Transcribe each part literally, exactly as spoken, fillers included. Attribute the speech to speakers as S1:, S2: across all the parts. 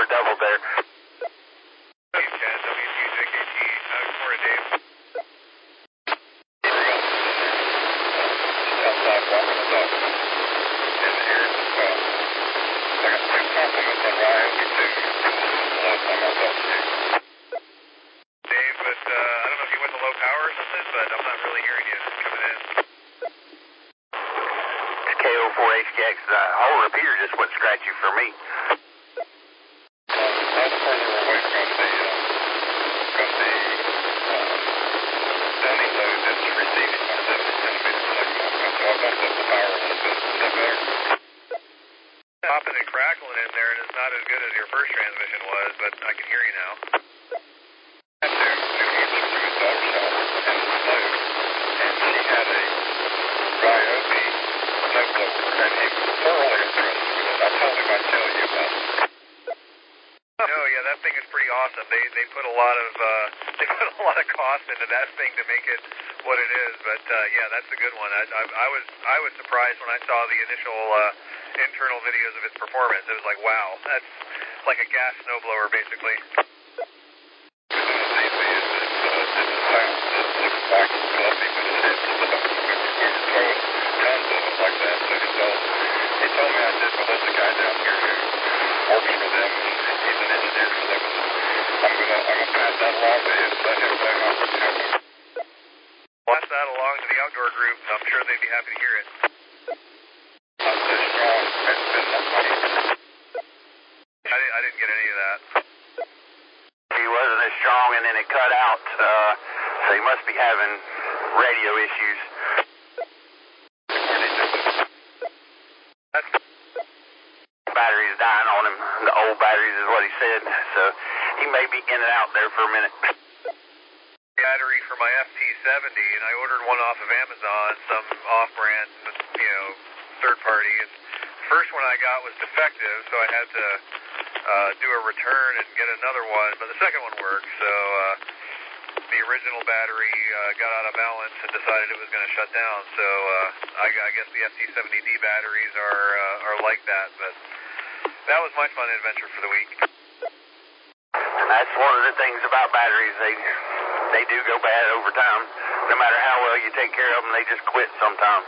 S1: or double there.
S2: Dave ten, W T J K T, uh, good morning, Dave.
S3: Outside walking the dog in the ears as well. I got two compliments on Ryobi too. The last time I talked to you.
S2: Dave, but uh, I don't know if you went to low power or something, but I'm not really hearing you coming in.
S1: It's K O four H K X. The whole repeater just went scratchy for me.
S3: Uh, that's further away from the uh, from the uh, sending node that's receiving my seventy centimeter signal. So I bumped up the power a little bit. Is that better?
S2: Popping and crackling in there, and it's not as good as your first transmission was, but I can hear you now.
S3: I had to, to answer to his daughter shop and the snow, and she had a Ryobi snow blower, and he was thoroughly impressed with it. I told him I'd tell you about it.
S2: No, yeah, that thing is pretty awesome. They they put a lot of uh, they put a lot of cost into that thing to make it what it is. But uh, yeah, that's a good one. I, I, I was I was surprised when I saw the initial uh, internal videos of its performance. It was like, wow, that's like a gas snowblower basically.
S3: It's easy as it, uh, it sounds. It looks like fluffy, but it is stuff. We were throwing tons of it like that. So he told he told me I did, but let the guy down here who works for them. He's an engineer for them. I'm gonna I'm gonna pass that along to him. Let him know how how
S2: Pass that along to the outdoor group. I'm sure they'd be happy to hear it.
S3: not so strong has been my money.
S2: I didn't, I didn't get any of that.
S1: He wasn't as strong, and then it cut out. Uh, so he must be having radio issues.
S2: That's
S1: Battery's dying on him. The old batteries is what he said. So he may be in and out there for a minute.
S2: battery for my F T seventy, and I ordered one off of Amazon, some off-brand, you know, third party. And the first one I got was defective, so I had to uh, do a return and get another one. But the second one worked, so uh, the original battery uh, got out of balance and decided it was going to shut down. So uh, I, I guess the F T seventy D batteries are uh, are like that. But that was my fun adventure for the week.
S1: That's one of the things about batteries. They they do go bad over time. No matter how well you take care of them, they just quit sometimes.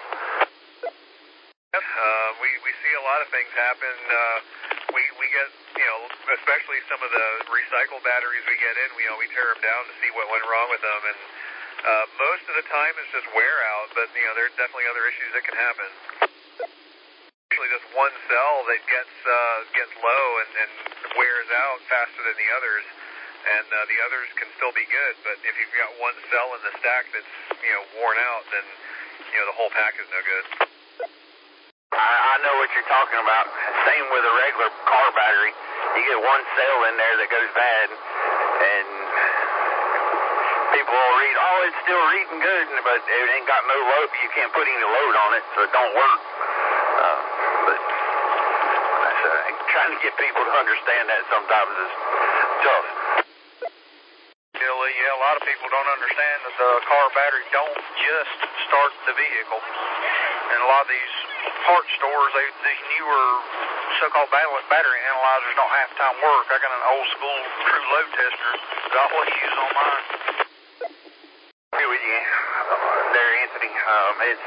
S2: Uh, we, we see a lot of things happen. Uh, we, we get, you know, especially some of the recycled batteries we get in, we, you know, we tear them down to see what went wrong with them. And uh, most of the time it's just wear out, but, you know, there's definitely other issues that can happen. Usually just one cell that gets uh, gets low and, and wears out faster than the others, and uh, the others can still be good. But if you've got one cell in the stack that's, you know, worn out, then, you know, the whole pack is no good.
S1: I, I know what you're talking about. Same with a regular car battery. You get one cell in there that goes bad, and people will read, oh, it's still reading good, but it ain't got no load. You can't put any load on it, so it don't work. Uh, but that's, uh, trying to get people to understand that sometimes is tough.
S4: Yeah, a lot of people don't understand that the car battery don't just start the vehicle. And a lot of these parts stores, they, these newer so-called battery analyzers don't half the time work. I got an old school true load tester that I always use on mine.
S1: Agree with you there, Anthony. Um, it's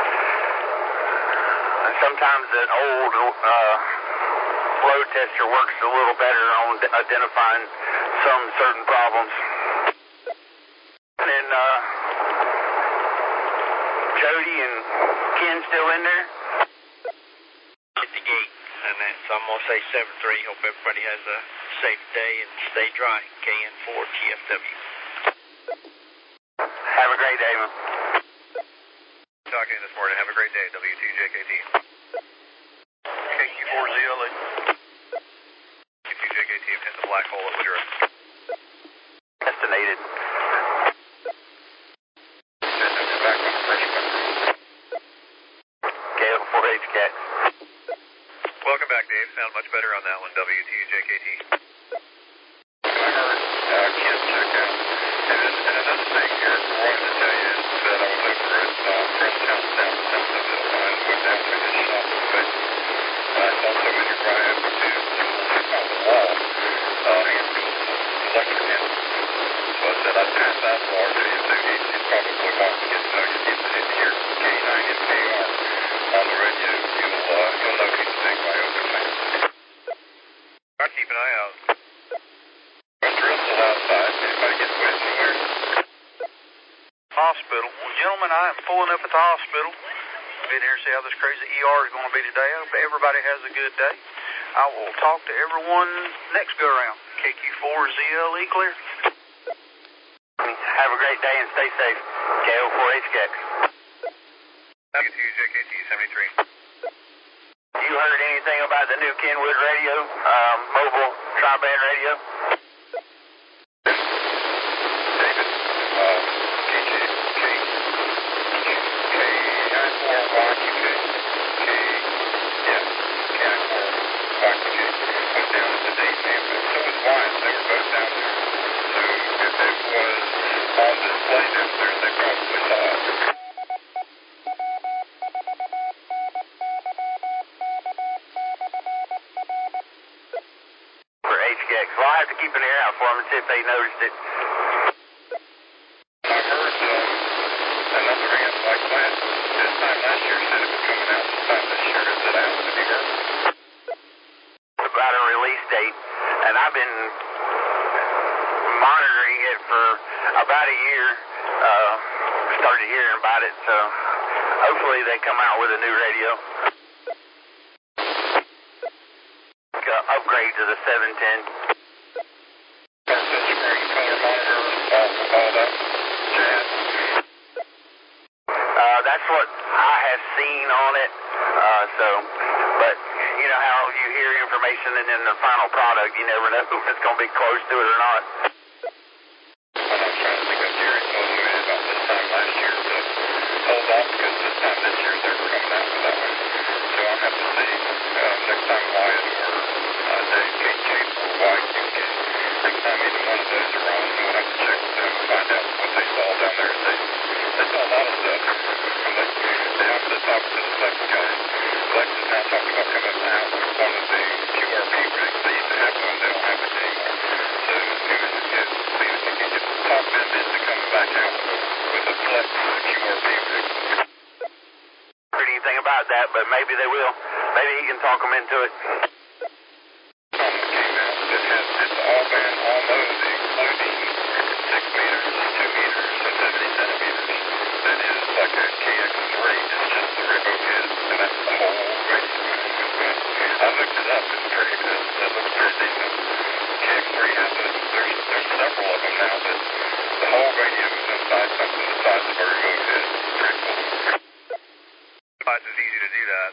S1: sometimes an old uh, load tester works a little better on identifying some certain problems. And uh, Jody and Ken still in there?
S5: At the gate, and that's, I'm going to say seven three. Hope everybody has a safe day and stay dry. K N four T F W.
S1: Have a great day, man.
S2: Talking to you this morning. Have a great day, W T J K T.
S4: K Q four Z L A.
S2: W T J K T hit the black hole at Woodruff.
S1: Destinated. K O four H K X.
S2: Welcome back, Dave. Sound much better on that one, W T J K T.
S3: I heard uh, Ken check out. And, and another thing here I wanted to tell you is that I was over at uh, Frenchtown down south of Illinois and went down to his shop, but I saw so many Ryobi tubes on the wall. By the time that's large, so you, so you, you probably won't get to know you get to hear K nine M K R on the radio. You'll, uh, you'll know he's a big Wyoming fan.
S2: I'll keep an eye out.
S3: Mister Russell outside. Anybody get wet anywhere?
S4: Hospital. Well, gentlemen, I am pulling up at the hospital. Been here to see how this crazy E R is going to be today. I hope everybody has a good day. I will talk to everyone next go around. K Q four Z L E clear.
S1: Have a great day and stay safe. K O four H K X.
S2: W two J K T seventy-three.
S1: You heard anything about the new Kenwood radio, um, mobile tri-band radio?
S3: David, uh, K J, K, K nine four Y Q K, K, yeah, K nine four Y Q K was down at the Dayton ambulance. So was Wyatt. They were both down there. So if it was on display downstairs, they probably saw it.
S1: For H K X. Well, I'll have to keep an ear out for them and see if they noticed it.
S3: I heard uh, another ant like last, this time last year said it was coming out. This time this year is it out? Have you heard?
S1: About a release date, and I've been monitoring it for about a year. Uh, started hearing about it, so hopefully they come out with a new radio. Uh, upgrade to the seven ten.
S3: Touchscreen, color monitor, all, all that jazz.
S1: Uh, that's what I have seen on it. Uh, so, but you know how you hear information and then the final product, you never know if it's going to be close to it or not.
S3: And I'm trying to think of Jerry told me about this time last year to hold off because this time this year they were coming out with that one. So I'll have to see uh, next time Wyatt or uh, Dave K J or Y Q K. Next time either one of those are on, we'll have to check with them and find out what they saw down there. They, they saw a lot of stuff. they, they have to talk to the Flex guy. Flex is now talking about coming out with one of the Q R P rigs. They used to have one, they don't have it anymore. So it was, it, see if you can get talk them into coming back out with a Flex Q R P rig.
S1: Heard anything about that, but maybe they will. Maybe he can talk them into it.
S3: Something came out that has it's all band, all mode, including six meters, two meters, and seventy centimeters. That is like a K X three. It's just the Ribbo head, and that's the whole radio. I looked it up. It's pretty good. It looks pretty decent. K X three has a, there's, there's several of them now that the whole radio is inside something the size of a remote head. It's pretty cool.
S2: It's as easy to do that.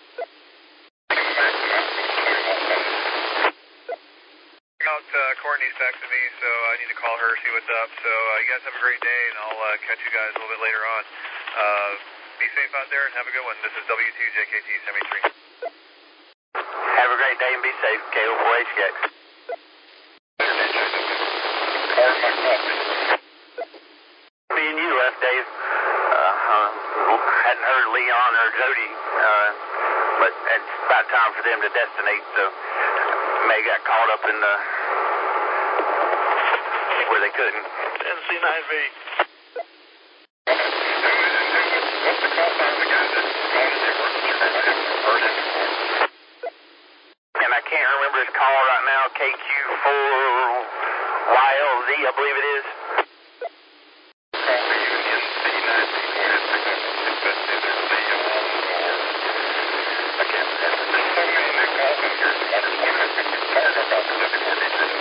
S2: Out, uh, Courtney's texting me, so I need to call her, see what's up. So uh, you guys have a great day, and I'll uh, catch you guys a little bit later on. Uh, be safe out there and have a good one. This is W two J K T seventy-three.
S1: Have a great day and be safe. K O four H K X.
S3: Card my coffee.
S1: Me and you left, Dave. Uh, uh, hadn't heard Leon or Jody, uh, but it's about time for them to destinate, so May got caught up in the where they couldn't.
S5: N C nine V.
S3: What's the call sign of the guy that's going to Denver? I haven't heard him before.
S1: And I can't remember his call right now. K Q four Y L Z, I believe it is.
S3: Call me you and C nine V. Go ahead and pick up. If that's either Leon or I can't remember. There's so many new calls in here. It's wonderful. Sorry about the difficult details.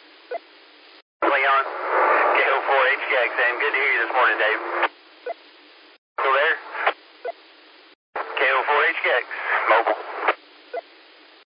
S1: Leon, K O four H K X, and good to hear you this morning, Dave. Still there? K O four H K X, mobile.